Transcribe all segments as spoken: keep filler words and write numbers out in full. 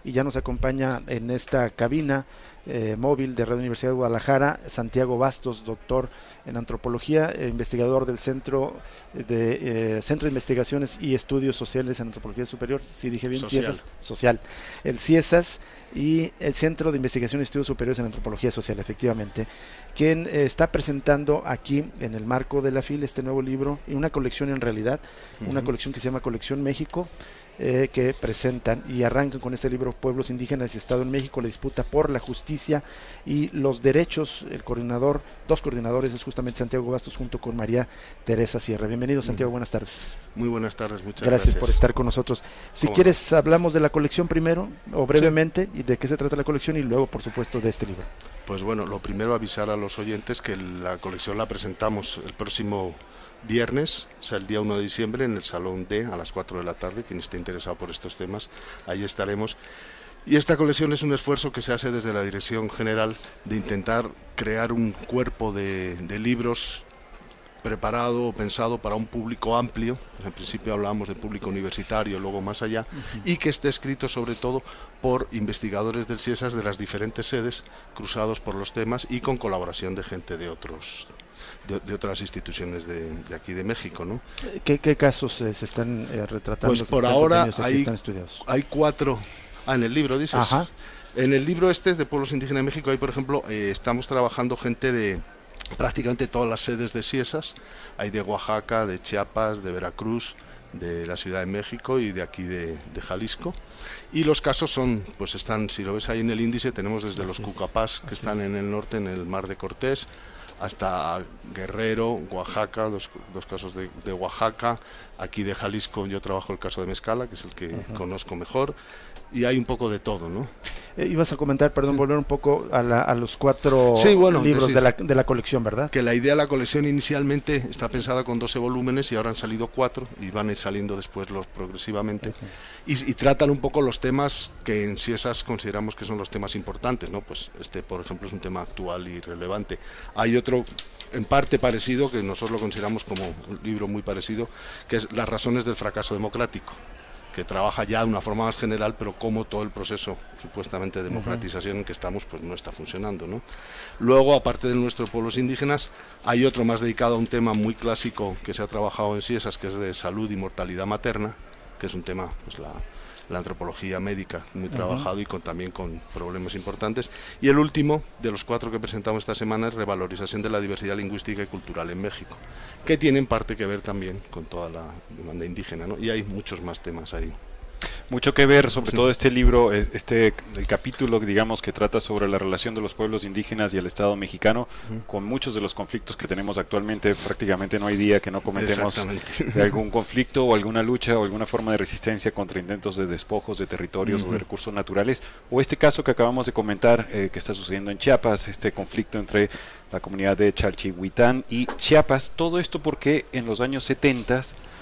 y ya nos acompaña en esta cabina eh, móvil de Radio Universidad de Guadalajara Santiago Bastos, doctor en antropología, eh, investigador del Centro de eh, Centro de Investigaciones y Estudios Sociales en Antropología Superior, si dije bien, social. CIESAS, social, el CIESAS y el Centro de Investigación y Estudios Superiores en Antropología Social, efectivamente, quien eh, está presentando aquí en el marco de la FIL este nuevo libro y una colección en realidad, uh-huh. una colección que se llama Colección México, eh, que presentan y arrancan con este libro Pueblos Indígenas y Estado en México, la disputa por la justicia y los derechos. El coordinador, dos coordinadores es justamente Santiago Bastos junto con María Teresa Sierra. Bienvenido, Santiago, buenas tardes. Muy buenas tardes, muchas gracias. Gracias por estar con nosotros. Si quieres, no? hablamos de la colección primero, o brevemente, sí. y de qué se trata la colección, y luego, por supuesto, de este libro. Pues bueno, lo primero avisar a los oyentes que la colección la presentamos el próximo viernes, o sea el día uno de diciembre, en el Salón D a las cuatro de la tarde. Quien esté interesado por estos temas, ahí estaremos. Y esta colección es un esfuerzo que se hace desde la Dirección General de intentar crear un cuerpo de, de libros preparado o pensado para un público amplio. En principio hablábamos de público universitario, luego más allá, uh-huh. y que esté escrito sobre todo por investigadores del CIESAS de las diferentes sedes, cruzados por los temas y con colaboración de gente de otros de, de otras instituciones de, de aquí de México, ¿no? ¿Qué, qué casos eh, se están eh, retratando? Pues por ahora hay, están estudiados? hay cuatro. Ah, en el libro dices. Ajá. En el libro este de Pueblos Indígenas de México, hay por ejemplo, eh, estamos trabajando gente de prácticamente todas las sedes de CIESAS. Hay de Oaxaca, de Chiapas, de Veracruz, de la Ciudad de México y de aquí de, de Jalisco. Y los casos son, pues están, si lo ves ahí en el índice, tenemos desde los Cucapás, que están en el norte, en el Mar de Cortés, hasta Guerrero, Oaxaca, dos, dos casos de, de Oaxaca. Aquí de Jalisco yo trabajo el caso de Mezcala, que es el que uh-huh. conozco mejor, y hay un poco de todo, ¿no? Eh, ibas a comentar, perdón, volver un poco a, la, a los cuatro sí, bueno, libros decir, de, la, de la colección, ¿verdad? Que la idea de la colección inicialmente está pensada con doce volúmenes y ahora han salido cuatro y van a ir saliendo después los progresivamente. Okay. Y, y tratan un poco los temas que en CIESAS consideramos que son los temas importantes, ¿no? Pues este, por ejemplo, es un tema actual y relevante. Hay otro en parte parecido, que nosotros lo consideramos como un libro muy parecido, que es Las razones del fracaso democrático, que trabaja ya de una forma más general, pero cómo todo el proceso supuestamente de democratización uh-huh. en que estamos pues no está funcionando, ¿no? Luego, aparte de nuestros pueblos indígenas, hay otro más dedicado a un tema muy clásico que se ha trabajado en CIESAS, que es de salud y mortalidad materna, que es un tema, pues la, la antropología médica, muy uh-huh. trabajado y con, también con problemas importantes. Y el último, de los cuatro que presentamos esta semana, es revalorización de la diversidad lingüística y cultural en México, que tienen parte que ver también con toda la demanda indígena, ¿no? Y hay muchos más temas ahí. Mucho que ver, sobre sí. todo este libro, este el capítulo, digamos, que trata sobre la relación de los pueblos indígenas y el Estado mexicano, uh-huh. con muchos de los conflictos que tenemos actualmente. Prácticamente no hay día que no comentemos de algún conflicto o alguna lucha o alguna forma de resistencia contra intentos de despojos de territorios uh-huh. o de recursos naturales, o este caso que acabamos de comentar, eh, que está sucediendo en Chiapas, este conflicto entre la comunidad de Chalchihuitán y Chiapas. Todo esto porque en los años setenta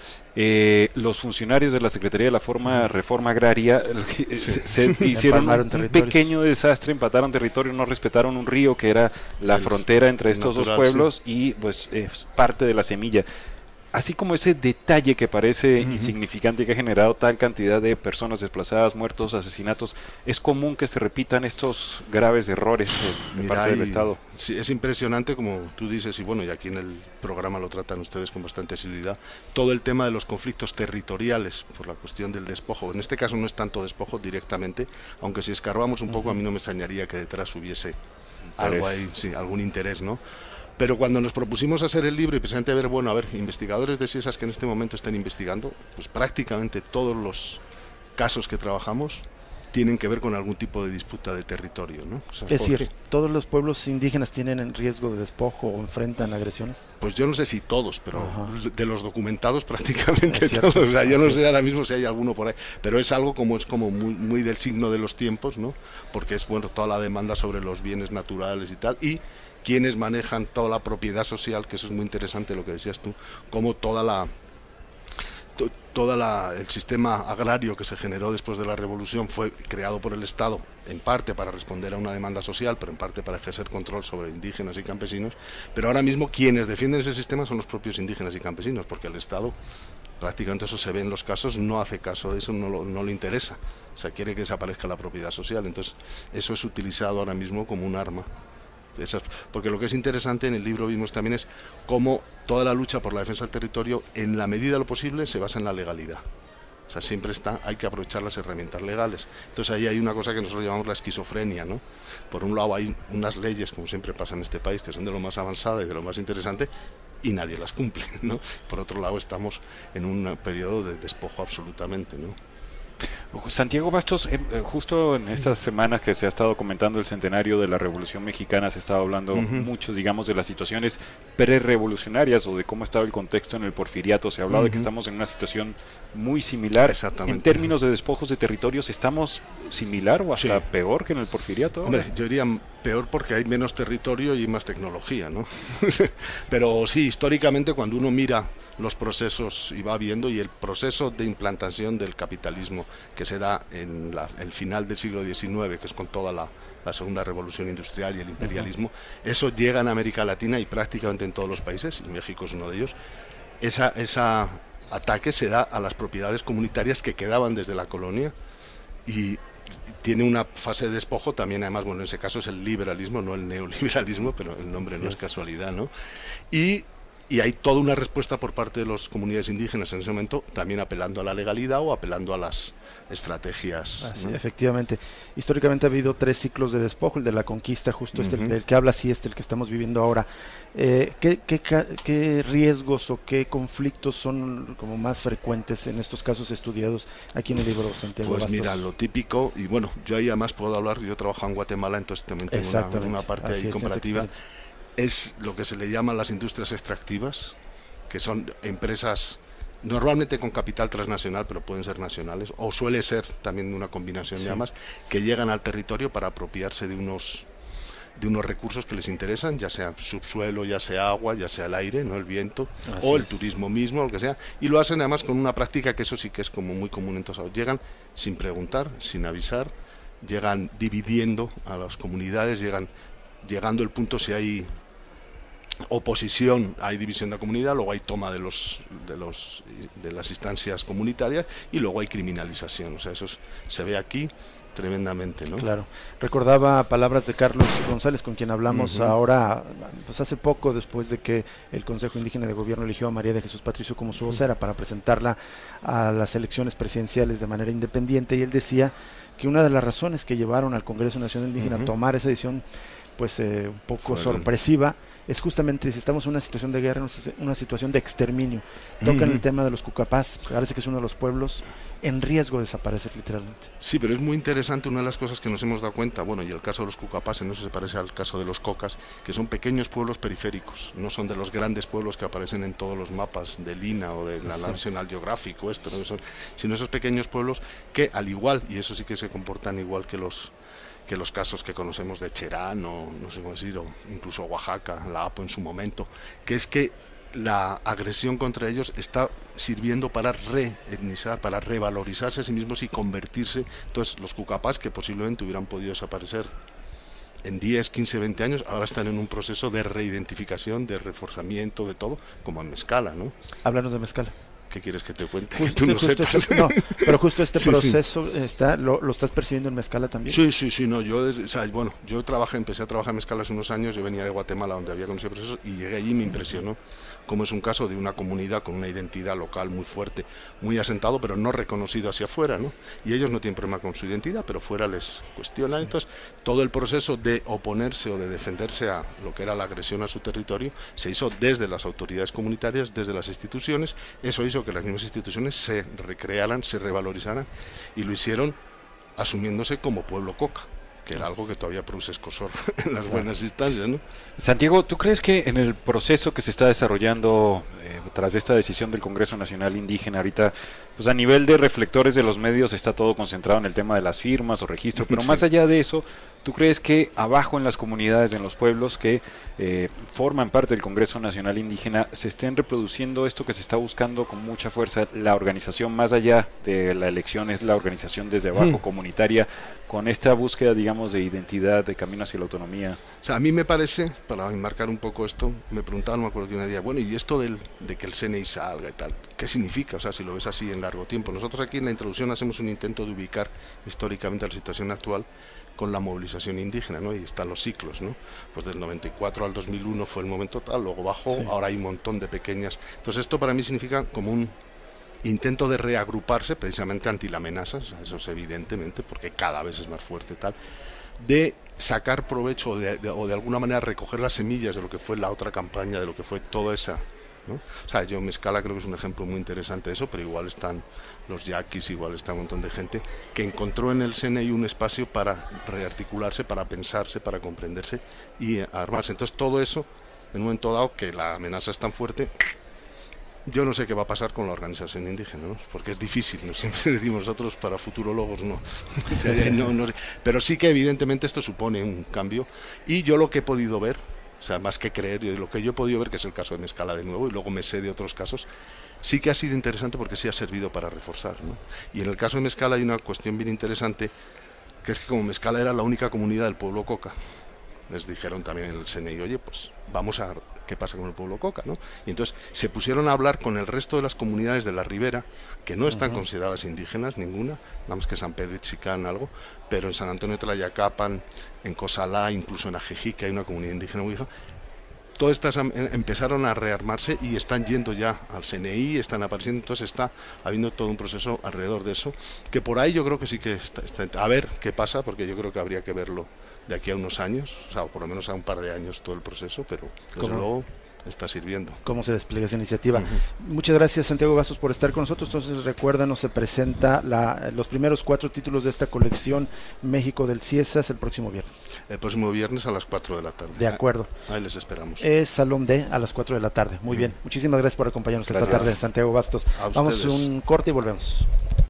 Eh, los funcionarios de la Secretaría de la Forma, Reforma Agraria sí. se, se hicieron un, un pequeño desastre, empataron territorio, no respetaron un río que era la el frontera entre estos natural, dos pueblos sí. y pues es parte de la semilla. Así como ese detalle que parece uh-huh. insignificante y que ha generado tal cantidad de personas desplazadas, muertos, asesinatos, es común que se repitan estos graves errores de, de Mira, parte del Estado. Sí, es impresionante, como tú dices, y bueno, y aquí en el programa lo tratan ustedes con bastante asiduidad, todo el tema de los conflictos territoriales por la cuestión del despojo. En este caso no es tanto despojo directamente, aunque si escarbamos un uh-huh. poco, a mí no me extrañaría que detrás hubiese interés. algo ahí, sí, algún interés, ¿no? Pero cuando nos propusimos hacer el libro y precisamente ver, bueno, a ver, investigadores de CIESAS que en este momento estén investigando, pues prácticamente todos los casos que trabajamos tienen que ver con algún tipo de disputa de territorio, ¿no? O sea, es decir, ¿todos los pueblos indígenas tienen en riesgo de despojo o enfrentan agresiones? Pues yo no sé si todos, pero Ajá. de los documentados prácticamente todos. O sea, yo no sé ahora mismo si hay alguno por ahí, pero es algo como es como muy, muy del signo de los tiempos, ¿no? Porque es, bueno, toda la demanda sobre los bienes naturales y tal, y quienes manejan toda la propiedad social, que eso es muy interesante lo que decías tú, como toda la to, toda la, el sistema agrario que se generó después de la revolución fue creado por el Estado, en parte para responder a una demanda social, pero en parte para ejercer control sobre indígenas y campesinos, pero ahora mismo quienes defienden ese sistema son los propios indígenas y campesinos, porque el Estado prácticamente eso se ve en los casos, no hace caso de eso, no, lo, no le interesa, o sea, quiere que desaparezca la propiedad social, entonces eso es utilizado ahora mismo como un arma. Esas, porque lo que es interesante en el libro vimos también es cómo toda la lucha por la defensa del territorio, en la medida de lo posible, se basa en la legalidad. O sea, siempre está, hay que aprovechar las herramientas legales. Entonces ahí hay una cosa que nosotros llamamos la esquizofrenia, ¿no? Por un lado hay unas leyes, como siempre pasa en este país, que son de lo más avanzada y de lo más interesante, y nadie las cumple, ¿no? Por otro lado estamos en un periodo de despojo absolutamente, ¿no? Santiago Bastos, eh, justo en estas semanas que se ha estado comentando el centenario de la Revolución Mexicana, se ha estado hablando uh-huh. mucho, digamos, de las situaciones pre-revolucionarias o de cómo estaba el contexto en el porfiriato. Se ha hablado uh-huh. de que estamos en una situación muy similar. En términos de despojos de territorios, ¿estamos similar o hasta sí. peor que en el porfiriato? Hombre, yo diría peor porque hay menos territorio y más tecnología, ¿no? Pero sí, históricamente cuando uno mira los procesos y va viendo, y el proceso de implantación del capitalismo que se da en la, el final del siglo diecinueve, que es con toda la, la segunda revolución industrial y el imperialismo, uh-huh. eso llega en América Latina y prácticamente en todos los países, y México es uno de ellos. Esa, esa ataque se da a las propiedades comunitarias que quedaban desde la colonia, y tiene una fase de despojo también, además, bueno, en ese caso es el liberalismo, no el neoliberalismo, pero el nombre sí no es casualidad, ¿no? Y Y hay toda una respuesta por parte de las comunidades indígenas en ese momento, también apelando a la legalidad o apelando a las estrategias. Ah, sí, ¿no? Efectivamente. Históricamente ha habido tres ciclos de despojo, el de la conquista, justo uh-huh. este, el del que habla, sí, este, el que estamos viviendo ahora. Eh, ¿qué, qué, ¿Qué riesgos o qué conflictos son como más frecuentes en estos casos estudiados aquí en el libro, Santiago Pues Bastos? Mira, lo típico, y bueno, yo ahí además puedo hablar, yo trabajo en Guatemala, entonces también tengo una, una parte ahí comparativa. Es lo que se le llama las industrias extractivas, que son empresas normalmente con capital transnacional, pero pueden ser nacionales, o suele ser también una combinación sí. de ambas, que llegan al territorio para apropiarse de unos de unos recursos que les interesan, ya sea subsuelo, ya sea agua, ya sea el aire, no el viento, Así o el es. turismo mismo, lo que sea, y lo hacen además con una práctica que eso sí que es como muy común en todos lados. Llegan sin preguntar, sin avisar, llegan dividiendo a las comunidades, llegan llegando el punto si hay oposición, hay división de la comunidad, luego hay toma de los de los de las instancias comunitarias y luego hay criminalización, o sea, eso es, se ve aquí tremendamente, ¿no? Claro. Recordaba palabras de Carlos González, con quien hablamos uh-huh. ahora, pues hace poco, después de que el Consejo Indígena de Gobierno eligió a María de Jesús Patricio como su vocera uh-huh. para presentarla a las elecciones presidenciales de manera independiente, y él decía que una de las razones que llevaron al Congreso Nacional Indígena uh-huh. a tomar esa decisión, pues eh, un poco Fueron. sorpresiva, es justamente si estamos en una situación de guerra, una situación de exterminio. Tocan uh-huh. el tema de los cucapás, parece que es uno de los pueblos en riesgo de desaparecer literalmente. Sí, pero es muy interesante, una de las cosas que nos hemos dado cuenta, bueno, y el caso de los cucapás, en eso se parece al caso de los cocas, que son pequeños pueblos periféricos, no son de los grandes pueblos que aparecen en todos los mapas del I N A o de la Exacto. National Geographic o esto, ¿no? Son, sino esos pequeños pueblos que al igual, y eso sí que se comportan igual que los que los casos que conocemos de Cherán o no sé cómo decir, o incluso Oaxaca, la A P O en su momento, que es que la agresión contra ellos está sirviendo para reetnizar, para revalorizarse a sí mismos y convertirse. Entonces los cucapás, que posiblemente hubieran podido desaparecer en diez, quince, veinte años, ahora están en un proceso de reidentificación, de reforzamiento, de todo, como en Mezcala, ¿no? Háblanos de Mezcala. ¿Qué quieres que te cuente? Justo, que tú no sepas. Este, no, pero justo este sí, proceso sí. está lo, lo estás percibiendo en Mezcala también. Sí, sí, sí, no, yo, o sea, bueno, yo trabajé, empecé a trabajar en Mezcala hace unos años, yo venía de Guatemala donde había conocido procesos y llegué allí y me impresionó cómo es un caso de una comunidad con una identidad local muy fuerte, muy asentado, pero no reconocido hacia afuera, ¿no? Y ellos no tienen problema con su identidad, pero fuera les cuestionan. Sí. Entonces, todo el proceso de oponerse o de defenderse a lo que era la agresión a su territorio se hizo desde las autoridades comunitarias, desde las instituciones. Eso hizo que las mismas instituciones se recrearan, se revalorizaran, y lo hicieron asumiéndose como pueblo coca, que era algo que todavía produce escosor en las buenas instancias, ¿no? Santiago, ¿tú crees que en el proceso que se está desarrollando eh, tras esta decisión del Congreso Nacional Indígena ahorita, pues a nivel de reflectores de los medios está todo concentrado en el tema de las firmas o registro, pero sí. más allá de eso, ¿tú crees que abajo en las comunidades, en los pueblos que eh, forman parte del Congreso Nacional Indígena, se estén reproduciendo esto que se está buscando con mucha fuerza, la organización más allá de la elección, es la organización desde abajo, mm. comunitaria, con esta búsqueda, digamos, de identidad, de camino hacia la autonomía? O sea, a mí me parece, para enmarcar un poco esto, me preguntaban, me acuerdo que un día, bueno, y esto del, de que el C N I salga y tal, ¿qué significa? O sea, si lo ves así en largo tiempo. Nosotros aquí en la introducción hacemos un intento de ubicar históricamente la situación actual con la movilización indígena, ¿no? Y están los ciclos, ¿no? Pues del noventa y cuatro al dos mil uno fue el momento tal, luego bajó, sí. Ahora hay un montón de pequeñas. Entonces esto para mí significa como un intento de reagruparse precisamente ante la amenaza, o sea, eso es evidentemente, porque cada vez es más fuerte tal, de sacar provecho de, de, o de alguna manera recoger las semillas de lo que fue la otra campaña, de lo que fue toda esa, ¿no? O sea, yo Mezcala creo que es un ejemplo muy interesante de eso, pero igual están los yaquis, igual está un montón de gente que encontró en el C N I un espacio para rearticularse, para pensarse, para comprenderse y armarse. Entonces todo eso, en un momento dado que la amenaza es tan fuerte, yo no sé qué va a pasar con la organización indígena, ¿no? Porque es difícil, ¿no? Siempre decimos nosotros para futurólogos no. O sea, no, no, pero sí que evidentemente esto supone un cambio y yo lo que he podido ver, o sea, más que creer, lo que yo he podido ver, que es el caso de Mezcala de nuevo, y luego me sé de otros casos, sí que ha sido interesante porque sí ha servido para reforzar, ¿no? Y en el caso de Mezcala hay una cuestión bien interesante, que es que como Mezcala era la única comunidad del pueblo Coca, les dijeron también en el C N I, oye, pues vamos a ver qué pasa con el pueblo Coca, ¿no? Y entonces se pusieron a hablar con el resto de las comunidades de la Ribera, que no están uh-huh. consideradas indígenas, ninguna, nada más que San Pedro y Chicán, algo, pero en San Antonio de Tlayacapan, en Cosalá, incluso en Ajijic, hay una comunidad indígena muy hija. Todas estas empezaron a rearmarse y están yendo ya al C N I, están apareciendo, entonces está habiendo todo un proceso alrededor de eso, que por ahí yo creo que sí que está, está a ver qué pasa, porque yo creo que habría que verlo de aquí a unos años, o sea, o por lo menos a un par de años todo el proceso, pero desde luego está sirviendo. ¿Cómo se despliega esa iniciativa? Uh-huh. Muchas gracias, Santiago Bastos, por estar con nosotros. Entonces, recuérdanos, se presenta la, los primeros cuatro títulos de esta colección México del Ciesas el próximo viernes. El próximo viernes a las cuatro de la tarde. De acuerdo. Ahí les esperamos. Es Salón D a las cuatro de la tarde. Muy uh-huh. bien. Muchísimas gracias por acompañarnos gracias. esta tarde, Santiago Bastos. A Vamos a un corte y volvemos.